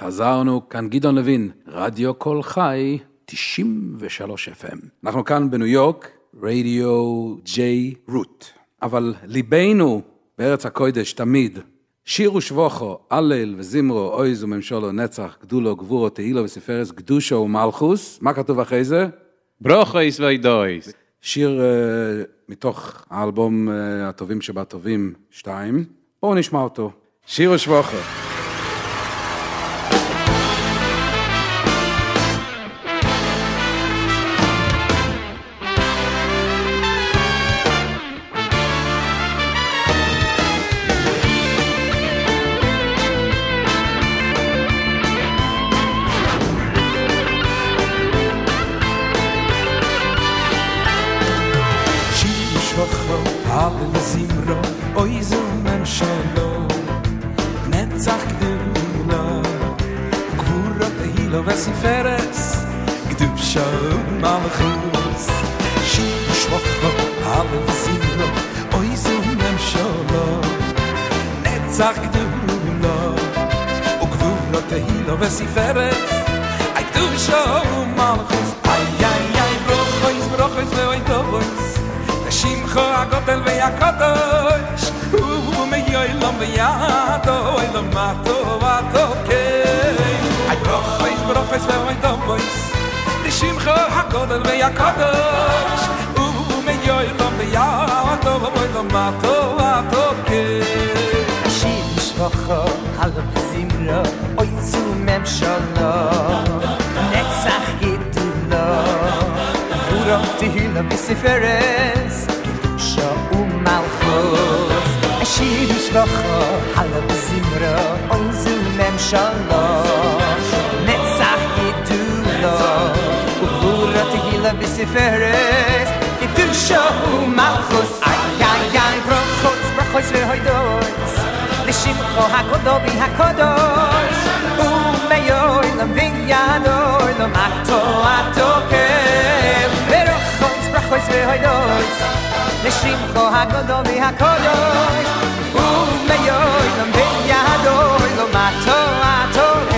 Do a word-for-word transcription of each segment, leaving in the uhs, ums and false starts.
חזרנו, כאן גדעון לוין, רדיו קול חי, תשעים ושלוש אף אם. אנחנו כאן בניו יורק, רדיו ג'יי רוט. אבל ליבנו בארץ הקודש תמיד, שיר ושבוכו, הלל וזמרו, אויז וממשולו, נצח, גדולו, גבורו, תהילו וספרס, קדושו ומלכוס. מה כתוב אחרי זה? ברוכויס ואידויס. שיר uh, מתוך האלבום uh, הטובים שבטובים שתיים. בואו נשמע אותו. שיר ושבוכו. וספרס קדושה ומלכוס שיר ושבוכו הלל וזמרו אוי זו ממשלו נצח גדולה וגבורות תהילו וספרס קדושה ומלכוס איי איי איי ברוכויס ברוכויס ואוי טובויס לשמחו הגודל והקדוש ומאילום וידו אילום מטו ותוקי איי ברוכויס ברוכויס ואוי טובויס לשמחו הגודל והקדוש ומאילום וידו אילום מטו ותוקי שיר ושבוכו הלל וזמרו אוי זו ממשלו נצח גדולה גבורות תהילו וספרס קדושה ומלכוס שיר ושבוכו הלל וזמרו אוי זו ממשלו נצח גדולה וגבורות תהילו וספרס קדושה ומלכוס איי איי איי ברוכוס ברוכוס והוידוס לשמחו הגדול והקדוש ומאילום וידו אילום מטו ותוקף ברוכוס ברוכוס והוידוס לשמחו הגדול והקדוש ומאילום וידו אילום מטו ותוקף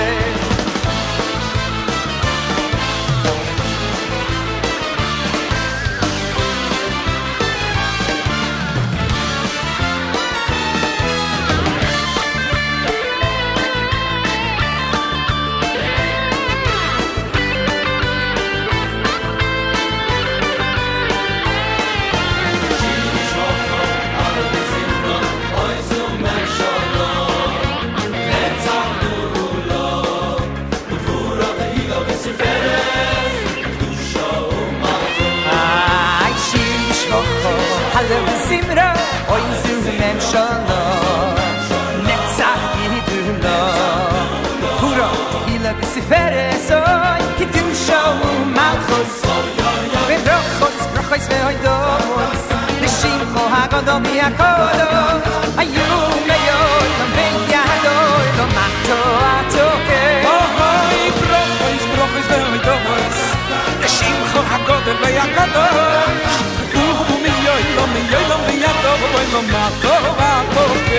הלל וזמרו אוי זו ממשלו נצח גדולה גבורות תהילו וספרס אוי קדושה ומלכוס וברוכוס ברוכוס והוידוס לשמחו הגדול והקדוש היו מאילום וידו אילום מטו ותוקף אוי ברוכוס ברוכוס והוידוס לשמחו הגדול והקדוש Yo me yo lo me ya todo bueno mato va porque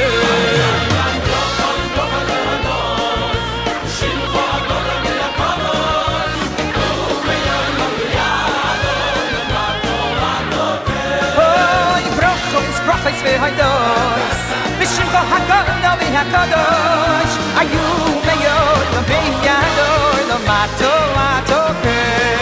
Hoy brokos brokos ve haydos Bishim ko hakon no me hakados Ayu me yo lo me ya do lo mato va toque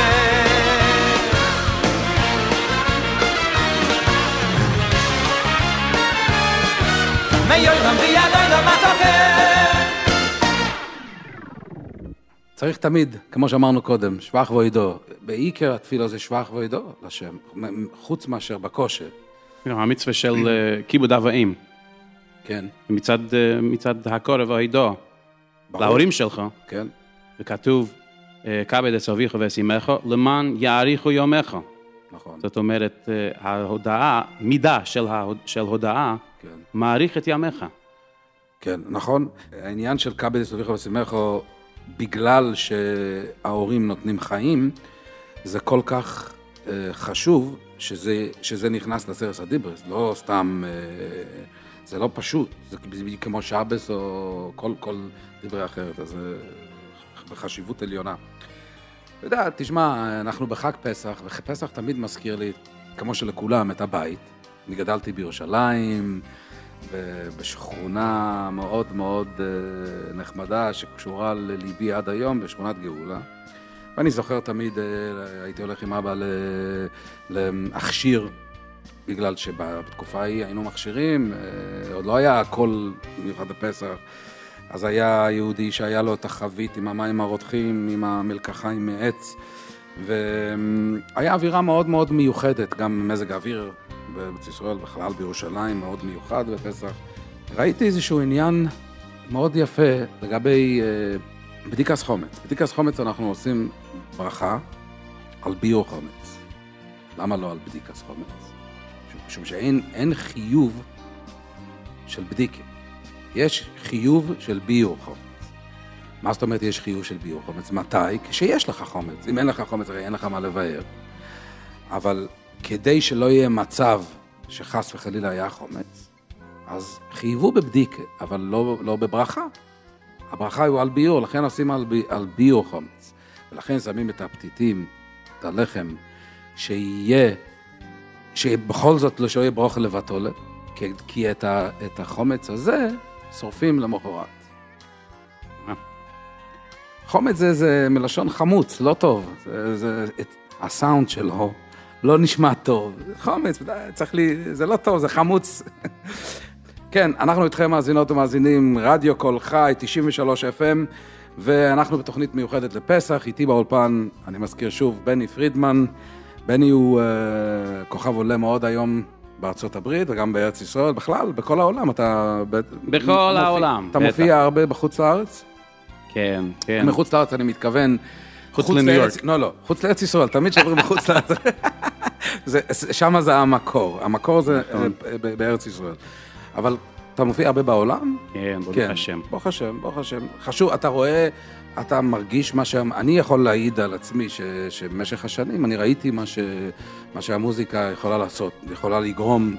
צריך תמיד, כמו שאמרנו קודם, שבח ואידו. בעיקר התפילה זה שבח ואידו לשם, חוץ מאשר בקושי. המצווה של כיבוד אב ואם. כן. מצד, מצד הקורא והאידו. להורים שלך. כן. וכתוב, כבד את אביך ואמך, למען יאריכו יומך. נכון. זאת אומרת, ההודעה, מידה של, של הודעה, כן. מעריך את ימיך. כן, נכון. העניין של כבד את אביך ואמך, בגלל שההורים נותנים חיים, זה כל כך אה, חשוב שזה, שזה נכנס לעשרת הדיברות, לא סתם, אה, זה לא פשוט, זה בדיוק כמו שבס או כל, כל דברי אחרת, אז זה בחשיבות עליונה. אתה יודע, תשמע, אנחנו בחג פסח, ופסח תמיד מזכיר לי, כמו שלכולם, את הבית. אני גדלתי בירושלים, בשכונה מאוד מאוד נחמדה, שקשורה לליבי עד היום, בשכונת גאולה. ואני זוכר תמיד, הייתי הולך עם אבא להכשיר, בגלל שבתקופה ההיא היינו מכשירים, עוד לא היה הכל מיוחד בפסח, אז היה יהודי שהיה לו את החבית עם המים הרותחים, עם המלקחיים מעץ, והיה אווירה מאוד מאוד מיוחדת, גם מזג האוויר בארץ ישראל, בכלל בירושלים, מאוד מיוחד בפסח. ראיתי איזשהו עניין מאוד יפה לגבי בדיקת חומץ. בדיקת חומץ אנחנו עושים ברכה על ביור חומץ. למה לא על בדיקת חומץ? משום שאין אין חיוב של בדיקה. יש חיוב של ביור חומץ. מה זאת אומרת יש חיוב של ביור חומץ? מתי? כשיש לך חומץ. אם אין לך חומץ, הרי אין לך מה לבאר. אבל כדי שלא יהיה מצב שחס וחלילה היה חומץ, אז חייבו בבדיקה, אבל לא, לא בברכה. הברכה הוא על ביור, לכן עושים על, בי, על ביור חומץ. ולכן שמים את הפתיתים, את הלחם, שיהיה, שבכל זאת לא שיהיה ברוך לבטולת, כי, כי את, ה, את החומץ הזה שורפים למחרת. חומץ זה, זה מלשון חמוץ, לא טוב. זה, זה, את, הסאונד שלו לא נשמע טוב. חומץ, צריך לי, זה לא טוב, זה חמוץ. כן, אנחנו איתכם מאזינות ומאזינים, רדיו קול חי, תשעים ושלוש אף אם, ואנחנו בתוכנית מיוחדת לפסח, איתי באולפן, אני מזכיר שוב, בני פרידמן. בני הוא uh, כוכב עולה מאוד היום בארצות הברית, וגם בארץ ישראל, בכלל, בכל העולם. אתה בכל מופיע, העולם. אתה מופיע הרבה בחוץ לארץ? כן, כן. מחוץ לארץ אני מתכוון... חוץ לניו יורק. לא, לא, חוץ לארץ ישראל, תמיד שאומרים מחוץ לארץ. שם זה המקור, המקור זה בארץ ישראל. אבל אתה מופיע הרבה בעולם? כן, ברוך השם. ברוך השם, ברוך השם. חשוב, אתה רואה, אתה מרגיש מה ש... אני יכול להעיד על עצמי שבמשך השנים אני ראיתי מה ש... מה שהמוזיקה יכולה לעשות, יכולה לגרום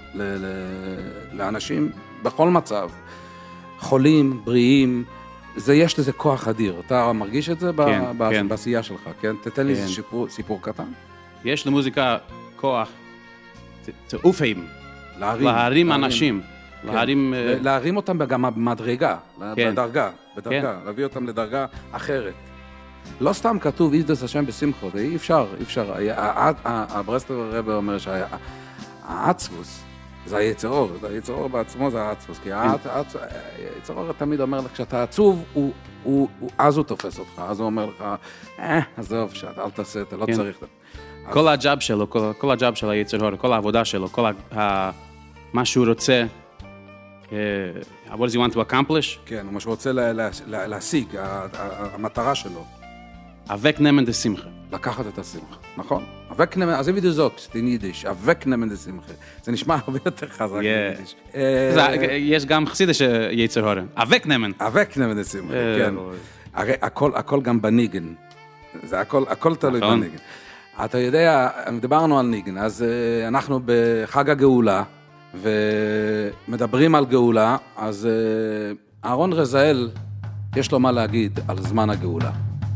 לאנשים בכל מצב. חולים, בריאים, זה, יש לזה כוח אדיר. אתה מרגיש את זה כן, ב... כן. בעשייה שלך, כן? תתן לי כן. סיפור, סיפור קטן. יש למוזיקה כוח, תעופים, להרים. להרים אנשים. כן. להרים... להרים אותם גם במדרגה, כן. בדרגה, בדרגה, כן. להביא אותם לדרגה אחרת. לא סתם כתוב, ידעס השם בשמחו, אי אפשר, אי אפשר. הברסלב הרב אומר שהעצבוס, זה היצר אור, היצר אור בעצמו זה העצבוס, כי היצר אור תמיד אומר לך, כשאתה עצוב, אז הוא תופס אותך, אז הוא אומר לך, אה, עזוב, אל תעשה, אתה לא צריך. כל הג'אב שלו, כל הג'אב של היצר אור, כל העבודה שלו, כל מה שהוא רוצה, what does he want to accomplish? כן, מה שהוא רוצה להשיג, המטרה שלו. אבק נמן דה שמחה. לקחת את השמחה, נכון? אבק נמן, אז איבי דזוקס, תן יידיש, אבק נמן דה שמחה. זה נשמע הרבה יותר חזק ביידיש. יש גם חסידה שיצר הורן. אבק נמן. אבק נמן דה שמחה, כן. הרי הכל גם בניגן. זה הכל תלוי בניגן. אתה יודע, דיברנו על ניגן, אז אנחנו בחג הגאולה, ומדברים על גאולה, אז אהרון רזאל, יש לו מה להגיד על זמן הגאולה.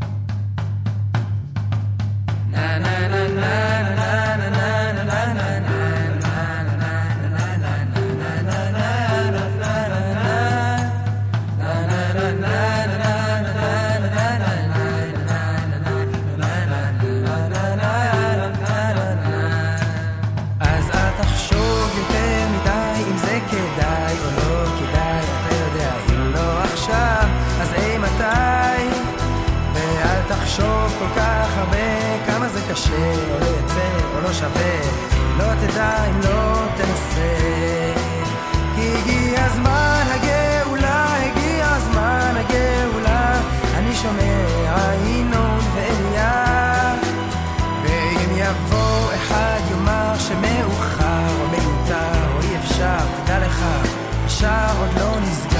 כל כך הרבה, כמה זה קשה, או לא יצא, או לא שווה, לא תדע אם לא תנסה. כי הגיע הזמן הגאולה, הגיע הזמן הגאולה, אני שומע ינון ואליה, ואם יבוא אחד יאמר שמאוחר, או מיותר, או אי אפשר, תדע לך, השער עוד לא נסגר.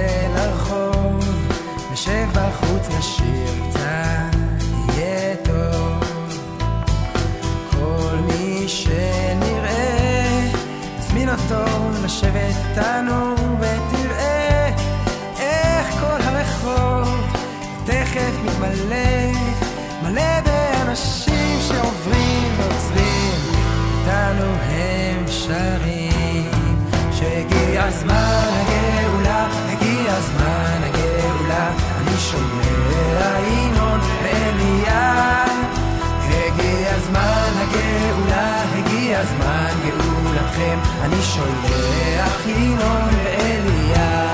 נשב בחוץ נשיר קצת, יהיה טוב. תזמין אותו לשבת איתנו ותראה איך כל הרחוב תכף מתמלא, מלא באנשים שעוברים ועוצרים, איתנו הם שרים שהגיע הזמן הגאולה, הגיע הזמן הגאולה, אני שומע ינון ואליה, הגיע הזמן הגאולה, הגיע הזמן גאולתכם, אני שולח ינון ואליה.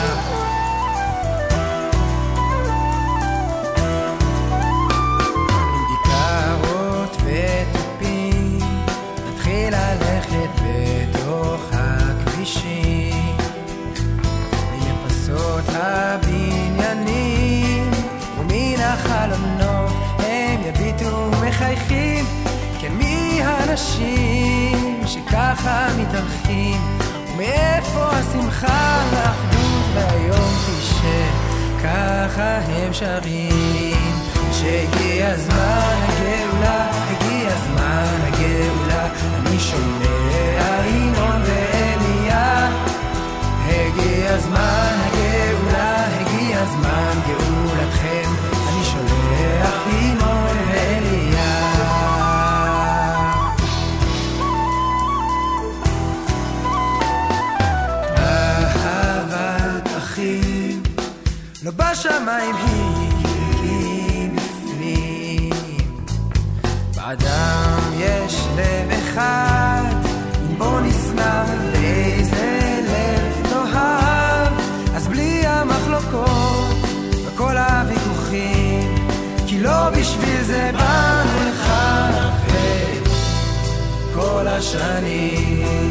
עם גיטרות וטופים נתחיל ללכת בתוך הכבישים, ממרפסות הבניינים ומן החלונות הם יביטו מחייכים, כן מי האנשים שככה מתארחים, ומאיפה השמחה והאחדות והיום תשב, ככה הם שרים שהגיע הזמן הגאולה, הגיע הזמן הגאולה, אני שומע ינון ואליה, הגיע הזמן הגאולה, הגיע הזמן גאולתכם, אני שולח ינון ואליה. אהבת אחים לא בשמיים היא בפנים, באדם יש לב אחד, בו נשנא לאיזה לב נאהב, אז בלי המחלוקות וכל הוויכוחים, כי לא בשביל זה באנו לך אחרי כל השנים.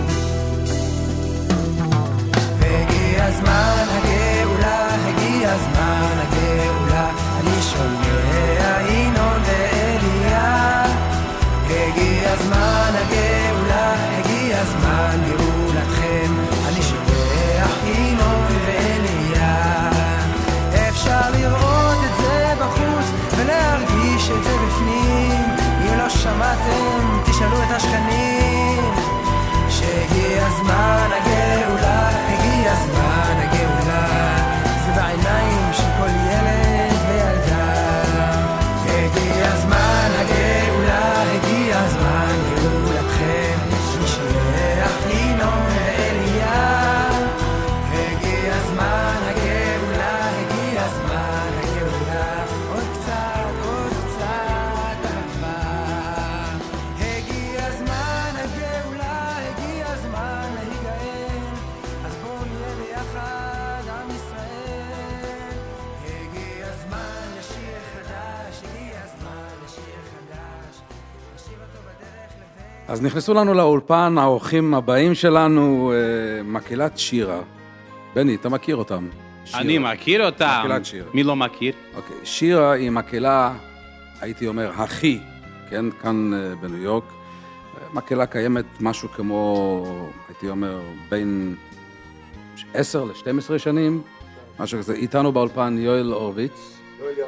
הגיע הזמן הגאולה, הגיע הזמן הגאולה, אני שומע ינון ואליה, הגיע הזמן הגאולה, הגיע הזמן גאולתכם, אני שולח ינון ואליה. אפשר לראות את זה בחוץ ולהרגיש את זה בפנים, אם לא שמעתם תשאלו את השכנים, שהגיע הזמן הגאולה, הגיע הזמן הגאולה, זה בעיניים של כל ילד וילדה, הגיע הזמן הגאולה, הגיע הזמן גאולתכם, אני שולח ינון ואליה, הגיע הזמן הגאולה, הגיע הזמן הגאולה, עוד קצת, עוד קצת אהבה, הגיע הזמן הגאולה, הגיע הזמן להיגאל, אז בואו נהיה ביחד עם ישראל, הגיע הזמן לשיר חדש, הגיע הזמן לשיר חדש, נשאיר אותו בדרך לבית. אז נכנסו לנו לאולפן האורחים הבאים שלנו, אה, מקהלת שירה. בני, אתה מכיר אותם? שירה. אני מכיר אותם. מקהלת שירה. מי לא מכיר? אוקיי, שירה היא מקהלה, הייתי אומר, הכי, כן, כאן אה, בניו יורק. אה, מקהלה קיימת משהו כמו, הייתי אומר, בין עשר ל-שתים עשרה שנים, משהו כזה. איתנו באולפן יואל הורוביץ.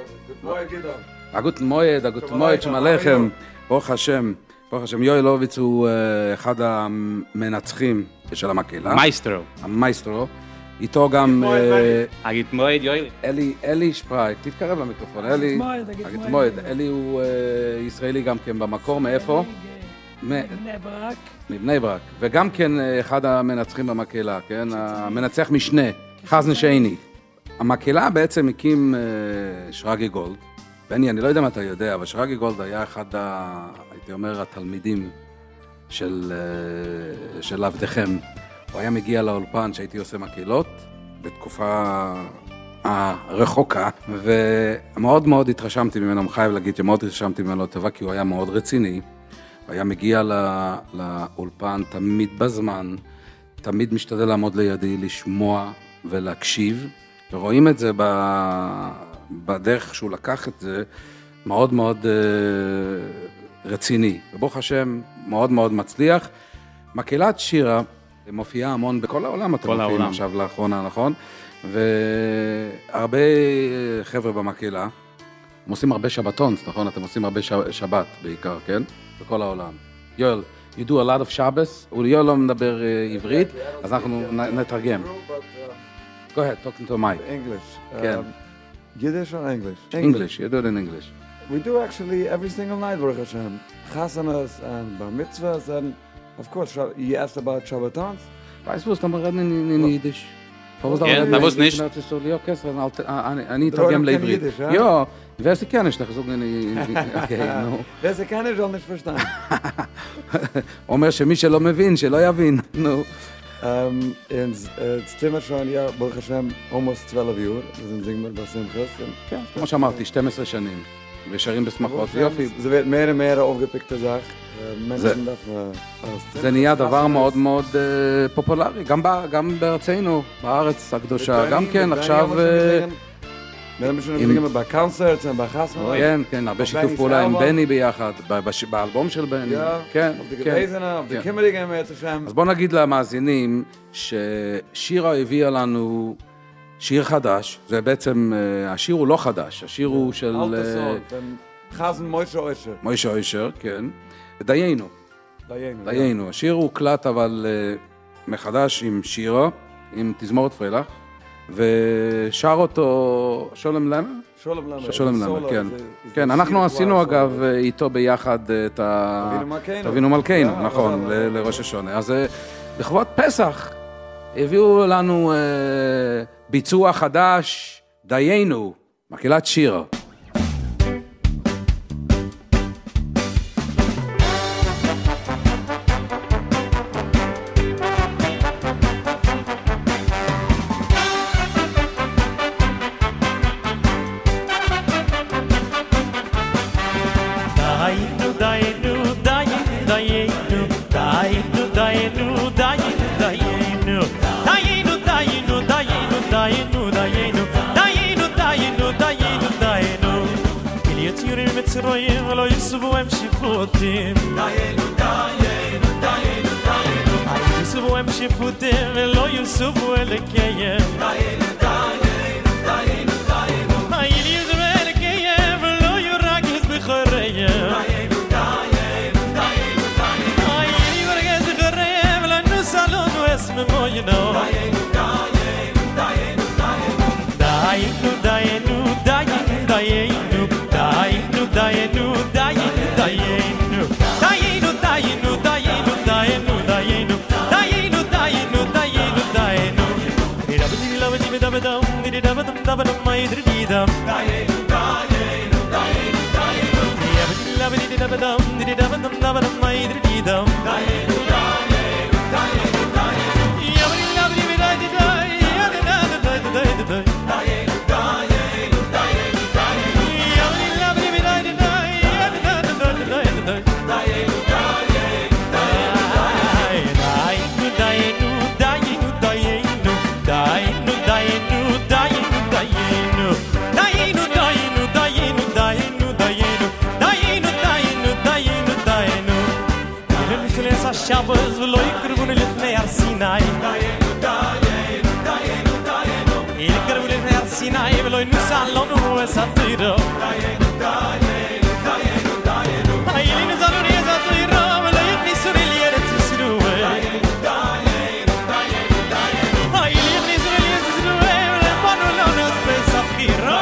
הגות מועד, הגות מועד שמלכם, ברוך השם. ברוך השם, יואל הורוביץ הוא אה, אחד המנצחים של המקהלה. מייסטרו. המייסטרו. איתו גם אה, אגיד מועד יואל. אלי, אלי שפרייק, תתקרב למיקרופון, אלי. מועד, אגיד אגיד מועד. מועד. אלי הוא אה, ישראלי גם כן במקור, מאיפה? מ- בני ברק. מבני ברק. וגם כן אה, אחד המנצחים במקהלה, כן? המנצח משנה, חזן שייני. המקהלה בעצם הקים אה, שרגי גולד. בני, אני לא יודע מה אתה יודע, אבל שרגי גולד היה אחד, ה, הייתי אומר, התלמידים של, אה, של עבדכם. הוא היה מגיע לאולפן שהייתי עושה מקהלות, בתקופה הרחוקה, ומאוד מאוד התרשמתי ממנו, אני חייב להגיד שמאוד התרשמתי ממנו לטובה, כי הוא היה מאוד רציני, הוא היה מגיע לא, לאולפן תמיד בזמן, תמיד משתדל לעמוד לידי, לשמוע ולהקשיב, ורואים את זה ב... בדרך שהוא לקח את זה, מאוד מאוד uh, רציני. וברוך השם, מאוד מאוד מצליח. מקהלת שירה מופיעה המון בכל העולם, אתם מופיעים עכשיו לאחרונה, נכון? והרבה חבר'ה במקהלה, הם עושים הרבה שבתון, נכון? אתם עושים הרבה ש... שבת בעיקר, כן? בכל העולם. יואל, you do a lot of Shabbos, אוליו לא מדבר עברית, אז אנחנו נתרגם. Go ahead, talking to a mic. English. כן. Um, Yiddish or English? English, you do it in English. We do actually every single night, Baruch Hashem. Chasanas and bar mitzvahs, and of course, you asked about Shabbatons. Weißt du, was dann reden in Jiddisch? כן, da wusst nicht. אני אתרגם לעברית. Ja, wer sie kennen, ich sage okay, no. Wer sie kennen, soll nicht verstehen. אומר שמי שלא מבין, שלא יבין, נו. Um, in Zimmer schon, ja, Baruch Hashem, almost twelve Jahre. Wir sind Singmer bei Simchas. כן, כמו שאמרתי, שתים עשרה שנים. ושרים בשמחות, יופי. זה wird mehr und mehr aufgepickte Sache. Menschen דווקא... זה נהיה דבר מאוד מאוד פופולרי, גם בארצנו, בארץ הקדושה, גם כן, עכשיו... עם בקונצרטס, בחסנות. כן, כן, הרבה שיתוף פעולה עם בני ביחד, באלבום של בני. כן, כן. אז בוא נגיד למאזינים ששירה הביאה לנו שיר חדש, זה בעצם, השיר הוא לא חדש, השיר הוא של... חזן מוישה אושר. מוישה אושר, כן. דיינו. דיינו. השיר הוא קלט אבל מחדש עם שירה, עם תזמורת פרילך. ושר אותו שולם למה? שולם למה. שולם למה, כן. כן, אנחנו עשינו אגב איתו ביחד את ה... תבינו מלכנו, נכון, לראש השונה. אז לכבוד פסח הביאו לנו ביצוע חדש, דיינו, מקהלת שיר. מצרויים ולא יסבו הם שיפוטים דיינו, דיינו, דיינו, דיינו יסבו הם שיפוטים ולא יסבו אלקיהם דיינו, דיינו, דיינו, דיינו היל יסבו אלקיהם ולא יורגז בחוריהם דיינו, דיינו, דיינו, דיינו היל יורגז בחוריהם ולנו סלונו אסמי מוינו דיינו, דיינו, דיינו, דיינו דיינו, דיינו, דיינו Dayenu, dayenu, dayenu, dayenu Dayenu, dayenu, dayenu, dayenu, dayenu Dayenu, dayenu, dayenu, dayenu Didabadidabadidabadam, didabadam, dabadam, maidrididam Dayenu, dayenu, dayenu, dayenu Didabadidabadidabadam, didabadam, dabadam, maidrididam Dayenu, dayenu, dayenu, dayenu Yabadidabadidabadidai, yadidadadadadadadai Dayenu, dayenu, dayenu, dayenu Shabbos ולא יקרבו לפני הר סיני דיינו, דיינו, דיינו, דיינו יקרבו לפני הר סיני ולא ינוסע לנו את התירו דיינו, דיינו, דיינו, דיינו הילינו זלוני את התירו ולא יכניסו לי לארץ ישראל דיינו, דיינו, דיינו, דיינו הילינו יכניסו לי לארץ ישראל ולא באנו לנו את פסח חירו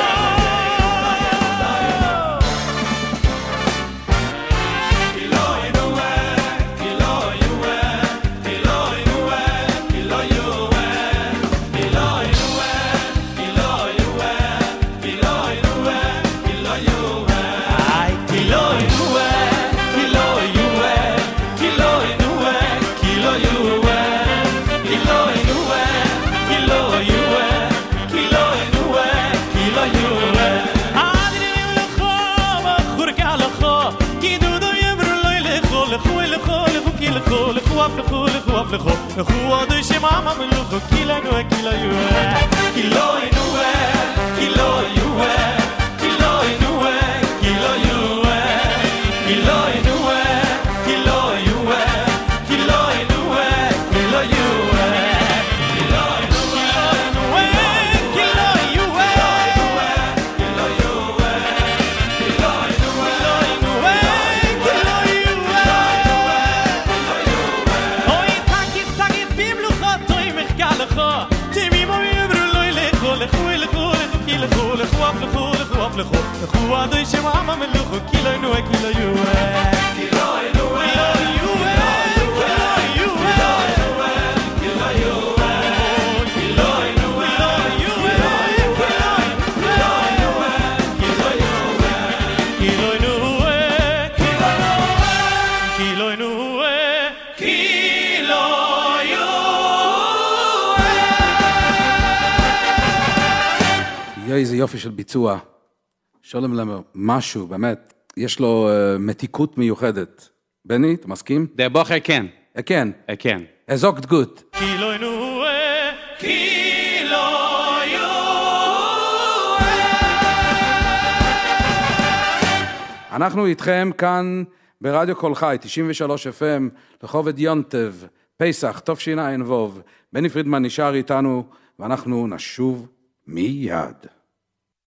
לכו לכו עוד שמאמה מלוכו כילנו כילו יוה כילו ינוה כילו יוה כילו ינוה כילו יוה כילו ינוה כילו יוה כילו ינוה כילו יוה כילו יוה לכו תמי מומי יברו לוי לכו לכו לכו לכו כי לכו לכו אף לכו לכו אף לכו לכו עדוי שמעמה מלוכו כי לא ינוה כי לא יוה כי לא ינוה כי לא איזה יופי של ביצוע. שולם למר, משהו, באמת, יש לו uh, מתיקות מיוחדת. בני, אתה מסכים? Der Bocher כן. Er כן. Er כן. Er sagt gut. כי לא ינוה, כי לא יוה. אנחנו איתכם כאן ברדיו קול חי, תשעים ושלוש אף אם, לחובד יונטב, פסח, טוב שינה אין ווב. בני פרידמן נשאר איתנו, ואנחנו נשוב מיד.